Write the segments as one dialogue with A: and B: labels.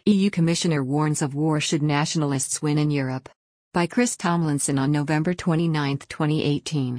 A: EU Commissioner warns of war should nationalists win in Europe. By Chris Tomlinson on November 29, 2018.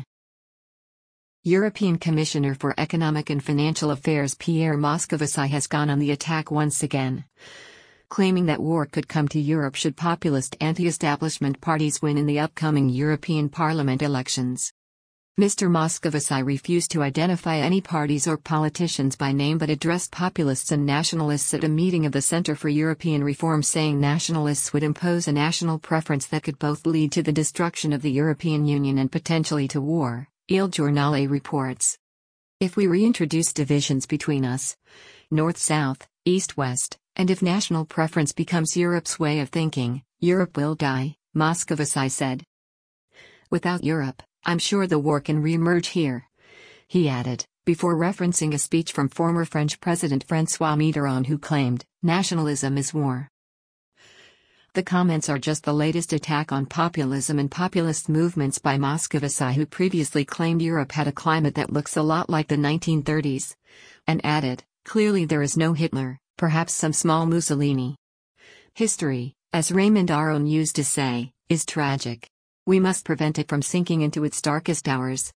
A: European Commissioner for Economic and Financial Affairs Pierre Moscovici has gone on the attack once again, claiming that war could come to Europe should populist anti-establishment parties win in the upcoming European Parliament elections. Mr. Moscovici refused to identify any parties or politicians by name but addressed populists and nationalists at a meeting of the Centre for European Reform, saying nationalists would impose a national preference that could both lead to the destruction of the European Union and potentially to war, Il Giornale reports. If we reintroduce divisions between us, north-south, east-west, and if national preference becomes Europe's way of thinking, Europe will die, Moscovici said. Without Europe, I'm sure the war can re-emerge here, he added, before referencing a speech from former French President François Mitterrand, who claimed, nationalism is war. The comments are just the latest attack on populism and populist movements by Moscovici, who previously claimed Europe had a climate that looks a lot like the 1930s, and added, clearly there is no Hitler, perhaps some small Mussolini. History, as Raymond Aron used to say, is tragic. We must prevent it from sinking into its darkest hours.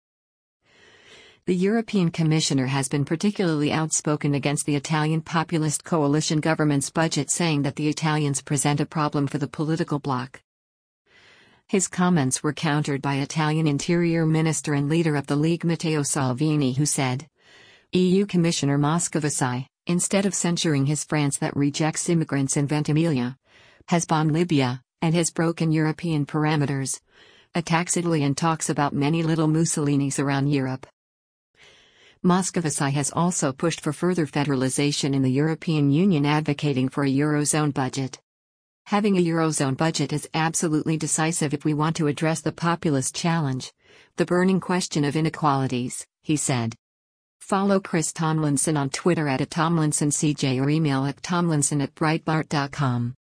A: The European Commissioner has been particularly outspoken against the Italian populist coalition government's budget, saying that the Italians present a problem for the political bloc. His comments were countered by Italian Interior Minister and leader of the League Matteo Salvini, who said, EU Commissioner Moscovici, instead of censuring his France that rejects immigrants in Ventimiglia, has bombed Libya, and has broken European parameters, attacks Italy and talks about many little Mussolinis around Europe. Moscovici has also pushed for further federalization in the European Union, advocating for a Eurozone budget. Having a Eurozone budget is absolutely decisive if we want to address the populist challenge, the burning question of inequalities, he said. Follow Chris Tomlinson on Twitter @TomlinsonCJ or email at tomlinson@breitbart.com.